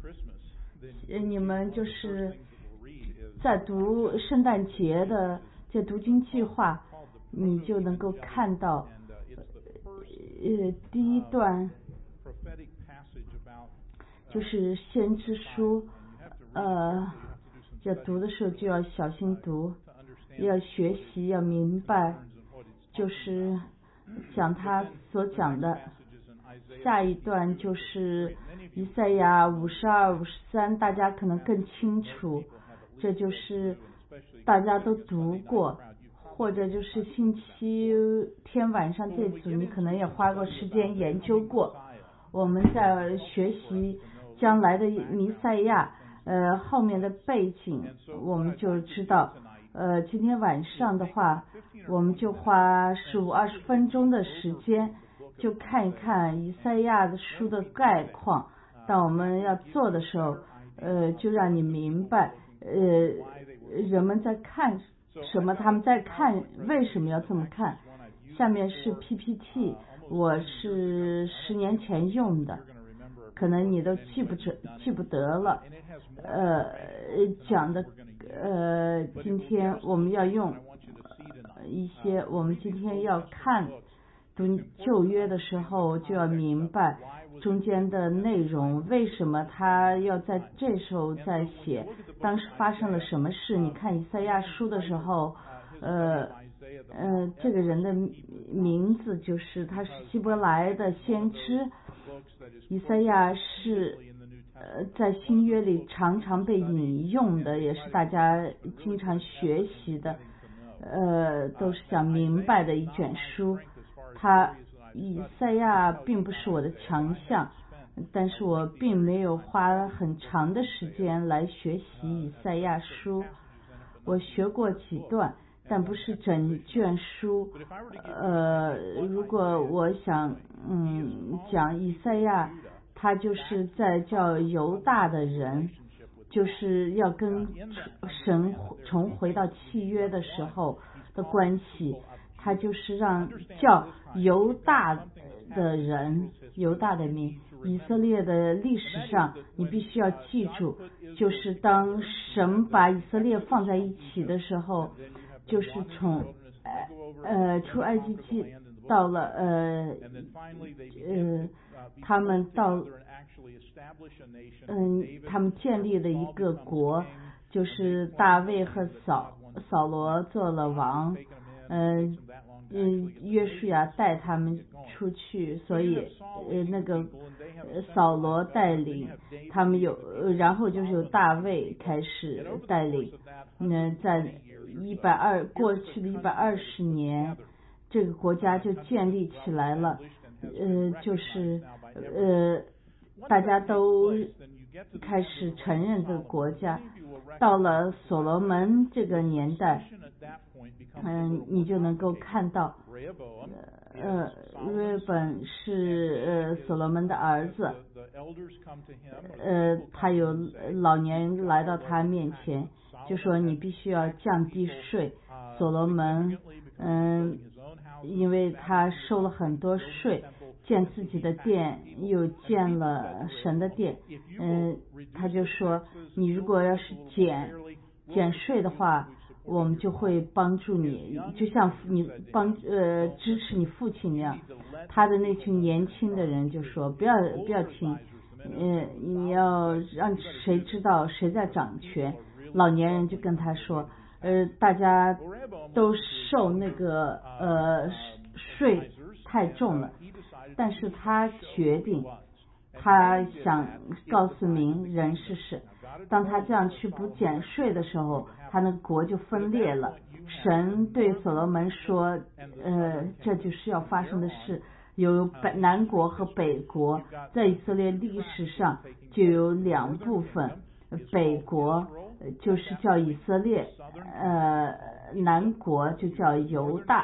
你们就是在读圣诞节的这读经计划，你就能够看到第一段就是先知书，要读的时候就要小心读，要学习，要明白，就是讲他所讲的。下一段就是以赛亚52、53，大家可能更清楚，这就是大家都读过，或者就是星期天晚上这组你可能也花过时间研究过。我们在学习将来的弥赛亚后面的背景，我们就知道今天晚上的话，我们就花15-20分钟的时间，就看一看以赛亚的书的概况。当我们要做的时候，就让你明白人们在看什么，他们在看为什么要这么看。下面是 PPT， 我是10年前用的，可能你都记不得了。讲的今天我们要用一些，我们今天要看读旧约的时候就要明白中间的内容，为什么他要在这时候再写，当时发生了什么事。你看以赛亚书的时候，这个人的名字就是他是希伯来的先知。以赛亚是在新约里常常被引用的，也是大家经常学习的，都是想明白的一卷书。以赛亚并不是我的强项，但是我并没有花很长的时间来学习以赛亚书，我学过几段，但不是整卷书。如果我想讲以赛亚，他就是在叫犹大的人，就是要跟神重回到契约的时候的关系，他就是让叫犹大的人，犹大的民。以色列的历史上你必须要记住，就是当神把以色列放在一起的时候，就是从出埃及记到了他们到他们建立了一个国，就是大卫和扫罗做了王，约书亚带他们出去，所以那个扫罗带领他们然后就是由大卫开始带领。在过去的120年，这个国家就建立起来了，就是大家都开始承认这个国家。到了所罗门这个年代，你就能够看到约本是所罗门的儿子，他有老年人来到他面前，就说你必须要降低税。所罗门因为他收了很多税，建自己的殿，又建了神的殿，他就说你如果要是减税的话，我们就会帮助你，就像你支持你父亲那样。他的那群年轻的人就说不要听，你要让谁知道谁在掌权。老年人就跟他说大家都受那个税太重了，但是他决定，他想告诉民人是当他这样去不减税的时候，他那个国就分裂了。神对所罗门说这就是要发生的事，有南国和北国，在以色列历史上就有两部分，北国就是叫以色列，南国就叫犹大，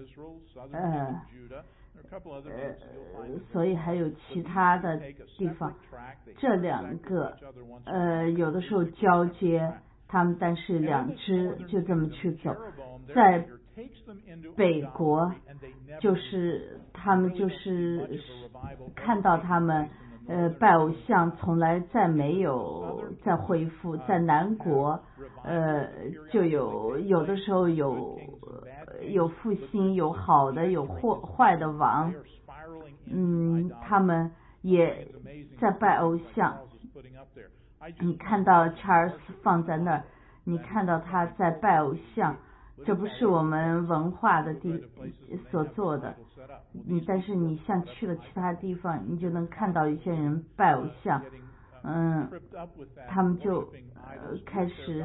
所以还有其他的地方。这两个有的时候交接他们，但是两支就这么去走。在北国就是他们就是看到他们拜偶像从来再没有再恢复。在南国就有的时候有复兴，有好的有坏的王，他们也在拜偶像。你看到查尔斯放在那儿，你看到他在拜偶像，这不是我们文化的所做的。但是你像去了其他地方，你就能看到一些人拜偶像，他们就开始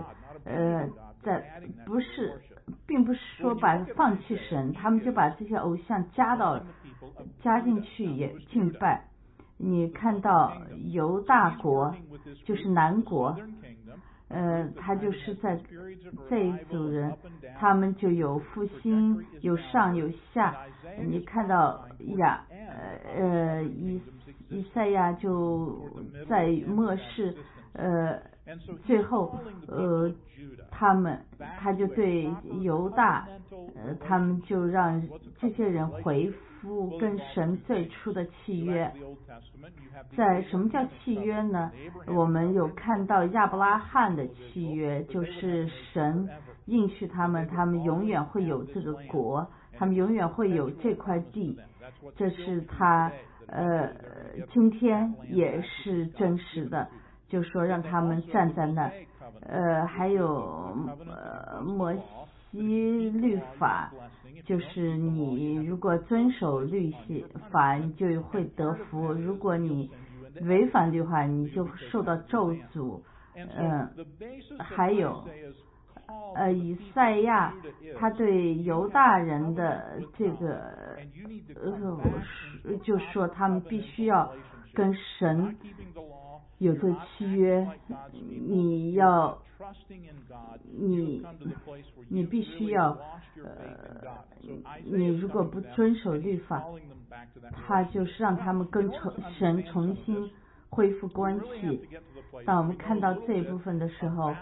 并不是说放弃神，他们就把这些偶像加进去也敬拜。你看到犹大国就是南国，他就是在这一组人，他们就有复兴，有上有下。你看到以赛亚就在末世，最后他就对犹大，他们就让这些人回复跟神最初的契约。在什么叫契约呢？我们有看到亚伯拉罕的契约，就是神应许他们永远会有这个国，他们永远会有这块地，这是他今天也是真实的，就说让他们站在那儿。还有摩西律法，就是你如果遵守律法，你就会得福；如果你违反律法，你就受到咒诅。还有以赛亚他对犹大人的这个就说他们必须要跟神有这个契约，你必须要你如果不遵守律法，他就是让他们跟神重新恢复关系。当我们看到这一部分的时候，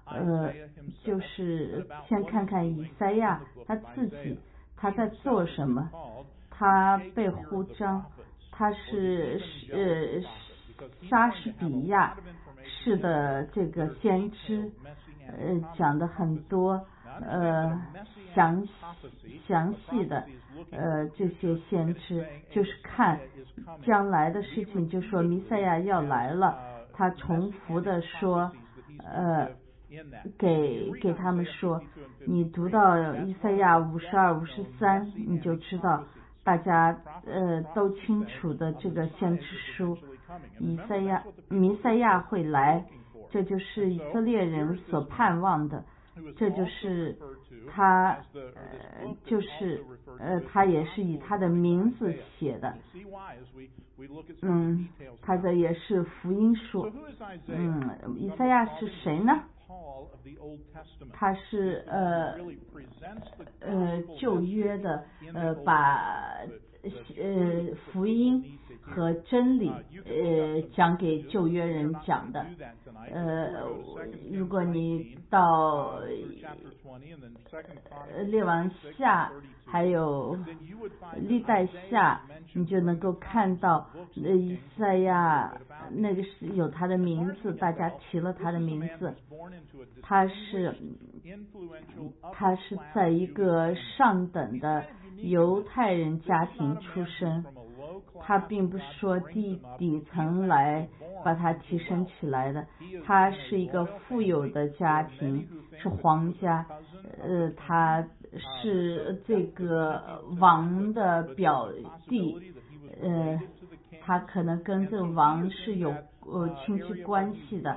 就是先看看以赛亚他自己他在做什么。他被呼召，他是莎士比亚式的这个先知，讲的很多详细的这些先知，就是看将来的事情，就说弥赛亚要来了，他重复的说给他们说，你读到以赛亚52、53，你就知道大家都清楚的这个先知书，弥赛亚会来，这就是以色列人所盼望的，这就是他他也是以他的名字写的，他的也是福音书。以赛亚是谁呢？他是旧约的把福音和真理讲给旧约人讲的。如果你到列王下还有历代下，你就能够看到以赛亚那个是有他的名字，大家提了他的名字。他是在一个上等的犹太人家庭出生，他并不是说底层来把他提升起来的，他是一个富有的家庭，是皇家，他是这个王的表弟，他可能跟这个王是有亲戚关系的，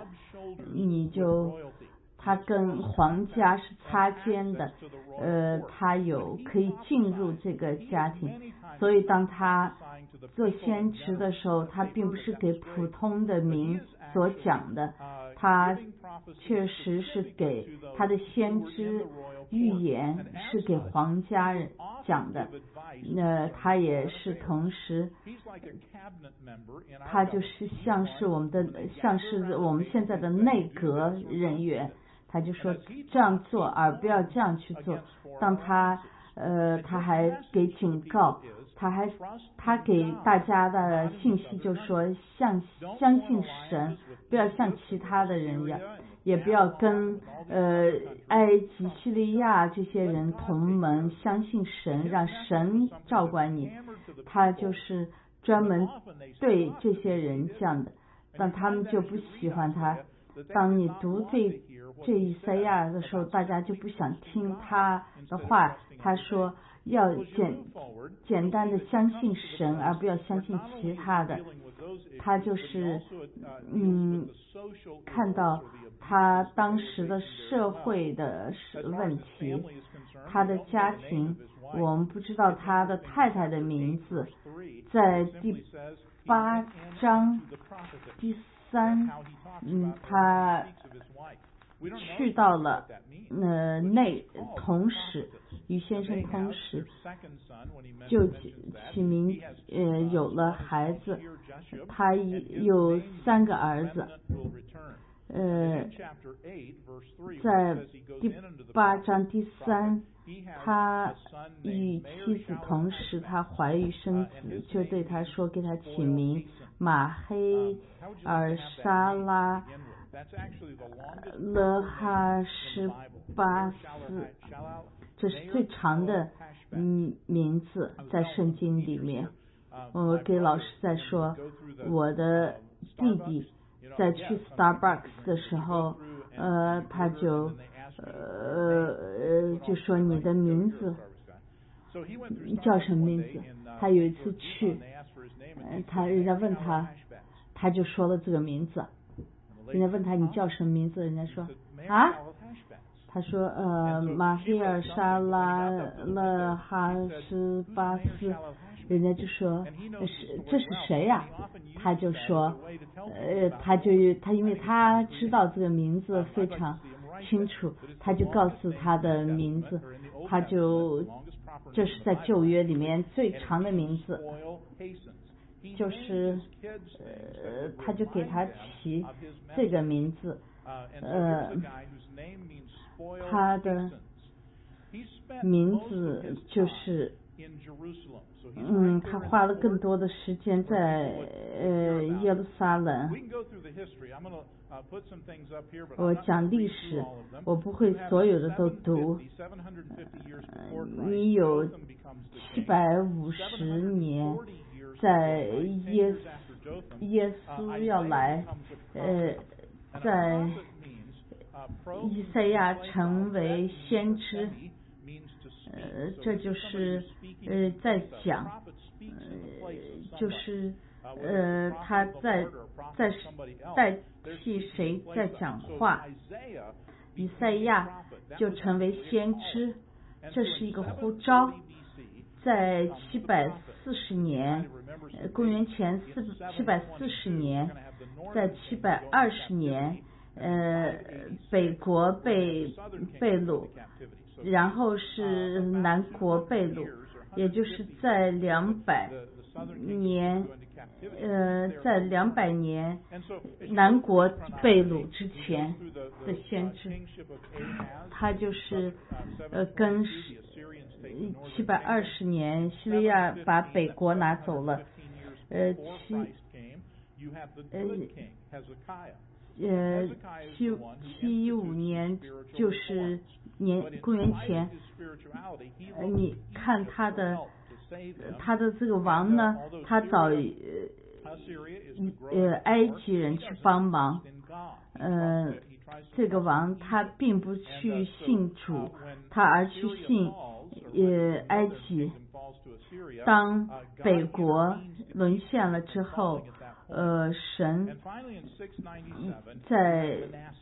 他跟皇家是擦肩的，他可以进入这个家庭，所以当他做先知的时候，他并不是给普通的民所讲的，他确实是给他的先知预言是给皇家人讲的，他也是同时，他就是像是我们现在的内阁人员。他就说这样做而不要这样去做。当他还给警告， 他给大家的信息就说相信神，不要像其他的人一样，也不要跟埃及、叙利亚这些人同盟，相信神，让神照管你。他就是专门对这些人这样的，但他们就不喜欢他。当你读这以赛亚的时候，大家就不想听他的话。他说要简单的相信神，而不要相信其他的。他就是看到他当时的社会的问题，他的家庭，我们不知道他的太太的名字，在第8章第3，他去到了同时与先生同时就起名有了孩子，他有3个儿子。在第8章第3，他与妻子同时，他怀孕生子，就对他说，给他起名马黑尔沙拉勒哈什巴斯，这是最长的名字在圣经里面。我给老师在说，我的弟弟在去 Starbucks 的时候，他就说你的名字叫什么名字？他有一次去，人家问他，他就说了这个名字。人家问他你叫什么名字？人家说啊，他说马黑尔沙拉勒哈什巴斯。人家就说这是谁呀？他就说他因为他知道这个名字非常清楚，他就告诉他的名字，这是在旧约里面最长的名字，就是他就给他起这个名字，他的名字就是他花了更多的时间在耶路撒冷。我讲历史，我不会所有的都读。你有750年，在耶稣要来，在以赛亚成为先知。这就是在讲，就是他在代替谁在讲话，以赛亚就成为先知，这是一个呼召。在740年，公元前740年，在720年，北国被掳，然后是南国被掳，也就是在200年南国被掳之前的先知，他就是跟720年叙利亚把北国拿走了715年就是公元前，你看他的这个王呢，他找埃及人去帮忙，这个王他并不去信主，他而去信埃及。当北国沦陷了之后，神在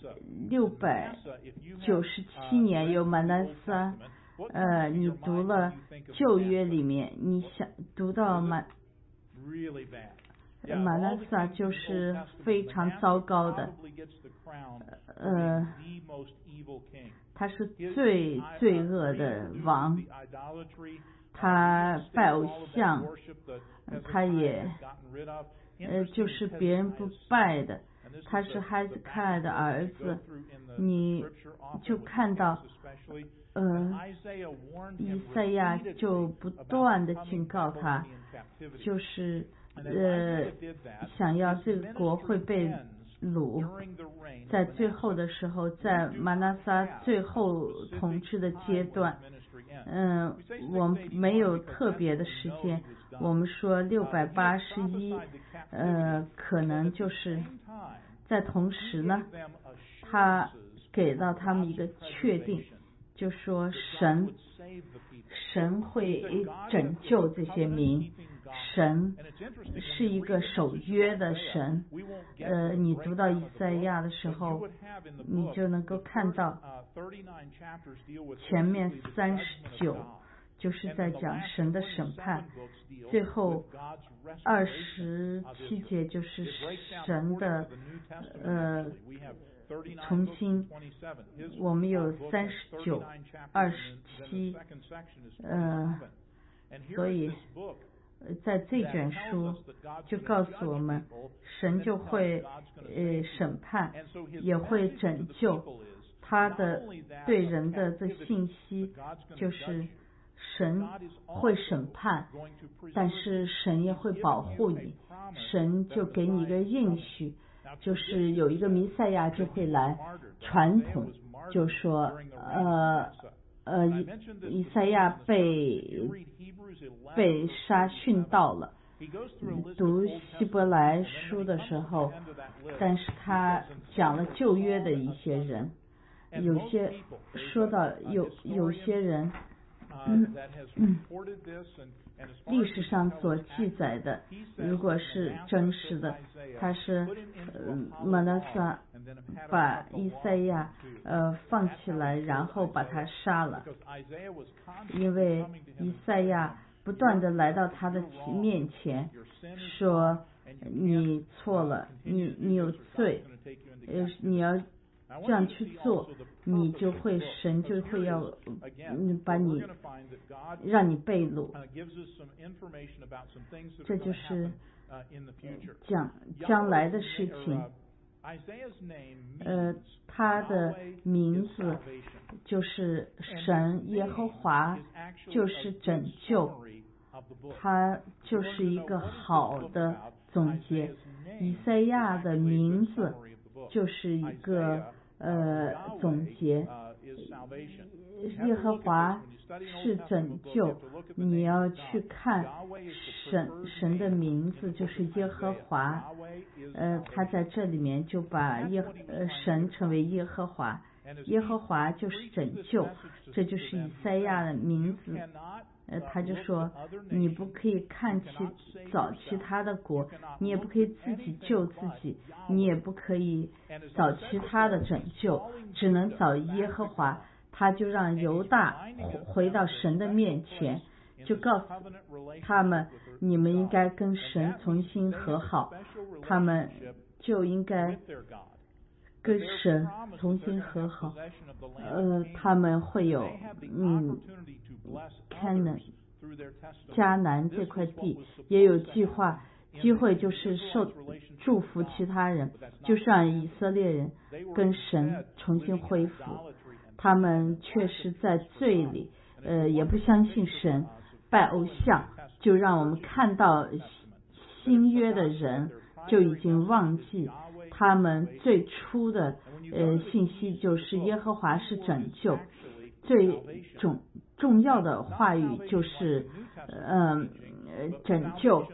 697年有玛拿撒，你读了旧约里面，你想读到玛拿撒就是非常糟糕的，他是最罪恶的王，他拜偶像，他也就是别人不拜的， 他是哈斯凯的儿子，你就看到以赛亚就不断的警告他，就是想要这个国会被掳，在最后的时候，在玛拿撒最后统治的阶段，我们没有特别的时间，我们说681，可能就是在同时呢，他给到他们一个确定，就说神会拯救这些民，神是一个守约的神。你读到以赛亚的时候，你就能够看到前面39就是在讲神的审判，最后27节就是神的重新，我们有39、27，所以在这卷书就告诉我们，神就会审判，也会拯救。他的对人的这信息就是神会审判，但是神也会保护你，神就给你一个应许，就是有一个弥赛亚就会来。传统就说以赛亚被杀殉道了，读希伯来书的时候，但是他讲了旧约的一些人，有些说到有些人历史上所记载的如果是真实的，他是玛拿撒把以赛亚放起来，然后把他杀了，因为以赛亚不断的来到他的面前说你错了，你有罪，你要这样去做，你就会神就会要把你让你被掳。这就是讲将来的事情。他的名字就是神耶和华，就是拯救，他就是一个好的总结。以赛亚的名字就是一个总结，耶和华是拯救，你要去看神的名字就是耶和华，他在这里面就把神称为耶和华，耶和华就是拯救，这就是以赛亚的名字。他就说你不可以找其他的国，你也不可以自己救自己，你也不可以找其他的拯救，只能找耶和华。他就让犹大回到神的面前，就告诉他们你们应该跟神重新和好，他们就应该跟神重新和好。他们会有迦南这块地也有机会，就是祝福其他人，就是让以色列人跟神重新恢复。他们确实在罪里，也不相信神，拜偶像，就让我们看到新约的人就已经忘记他们最初的信息，就是耶和华是拯救，最重要的话语就是拯救，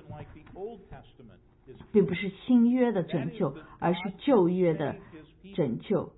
并不是新约的拯救，而是旧约的拯救。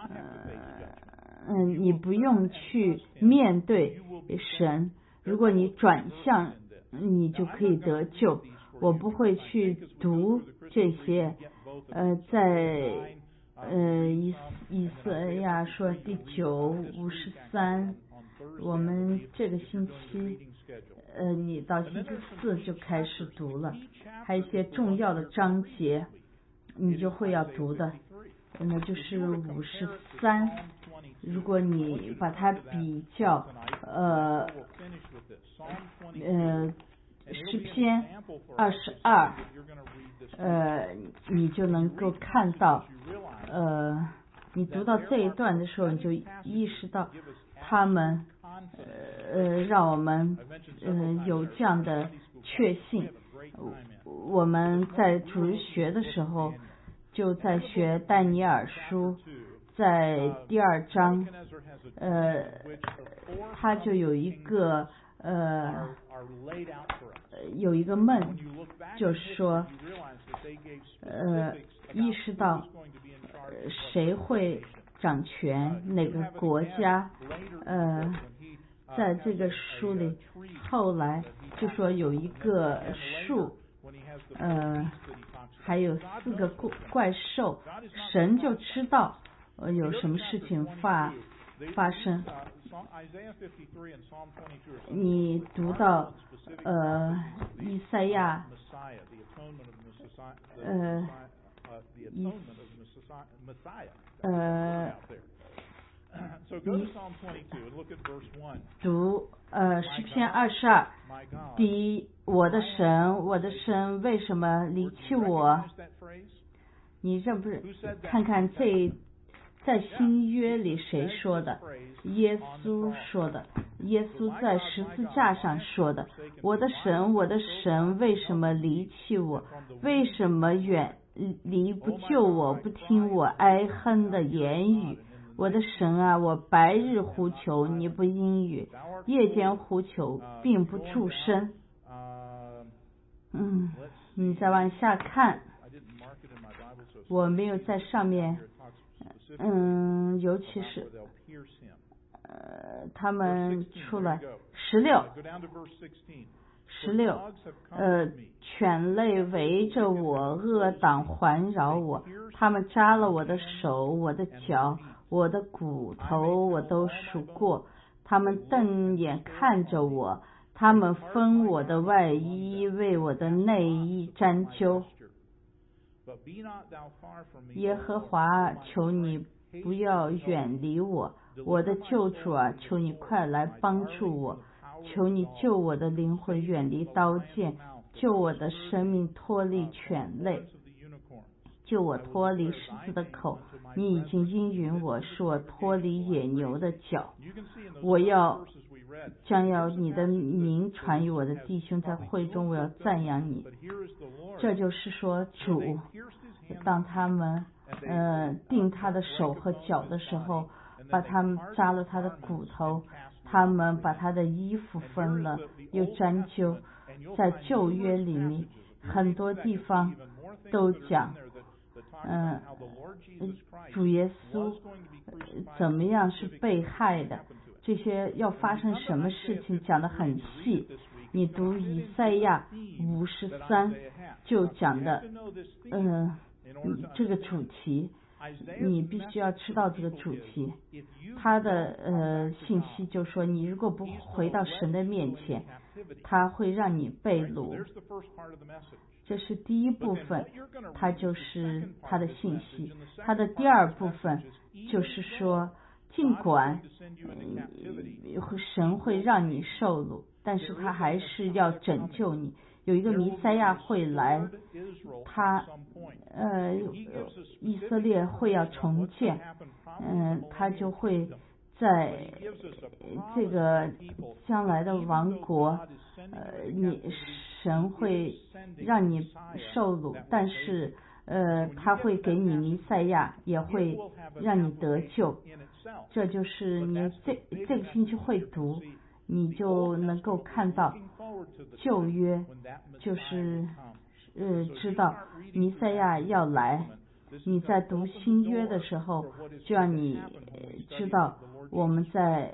你不用去面对神，如果你转向，你就可以得救。我不会去读这些，在以赛亚说第9:53，我们这个星期你到星期4就开始读了，还有一些重要的章节你就会要读的，那就是53。如果你把它比较诗篇22，你就能够看到，你读到这一段的时候，你就意识到他们，让我们，有这样的确信。我们在主日学的时候，就在学但尼尔书，在第2章，他就有一个梦，就是说，意识到谁会掌权，哪个国家，在这个书里，后来就说有一个树，还有4个怪兽，神就知道有什么事情发生。你读到以赛亚读诗篇22，第一，我的神为什么离弃我？你认不认？看看这在新约里谁说的？耶稣说的，耶稣在十字架上说的，我的神为什么离弃我？为什么远离不救我，不听我哀恨的言语？我的神啊，我白日呼求你不应允，夜间呼求并不助声。你再往下看，我没有在上面，尤其是他们出来16，犬类围着我，恶党环绕我，他们扎了我的手，我的脚，我的骨头我都数过，他们瞪眼看着我，他们分我的外衣，为我的内衣沾揪。耶和华，求你不要远离我，我的救主啊，求你快来帮助我，求你救我的灵魂远离刀剑，救我的生命脱离犬类，救我脱离狮子的口。你已经应允我，使我脱离野牛的脚。我将要你的名传于我的弟兄，在会中我要赞扬你。这就是说，主当他们钉他的手和脚的时候，把他们扎了他的骨头，他们把他的衣服分了，又沾揪。在旧约里面很多地方都讲主耶稣怎么样是被害的，这些要发生什么事情讲得很细。你读以赛亚53就讲的这个主题，你必须要知道这个主题。他的信息就说，你如果不回到神的面前，他会让你被掳。这是第一部分，它就是他的信息。他的第二部分就是说，尽管神会让你受辱，但是他还是要拯救你。有一个弥赛亚会来，他以色列会要重建，他就会在这个将来的王国，神会让你受辱，但是他会给你弥赛亚，也会让你得救。这就是你这个星期会读，你就能够看到旧约，就是知道弥赛亚要来。你在读新约的时候，就让你知道我们在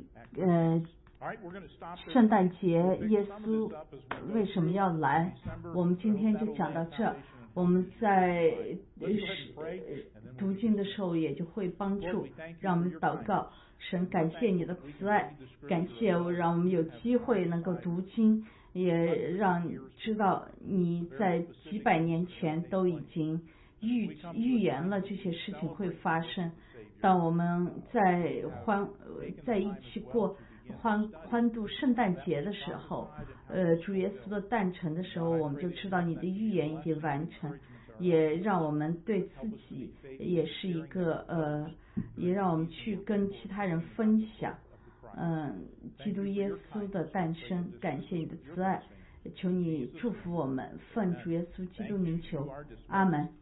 圣诞节耶稣为什么要来。我们今天就讲到这，我们在读经的时候也就会帮助，让我们祷告。神，感谢你的慈爱，感谢让我们有机会能够读经，也让知道你在几百年前都已经预言了这些事情会发生。当我们在一起过欢度圣诞节的时候，主耶稣的诞辰的时候，我们就知道你的预言已经完成，也让我们对自己也是一个也让我们去跟其他人分享，基督耶稣的诞生，感谢你的慈爱，求你祝福我们，奉主耶稣基督名求，阿门。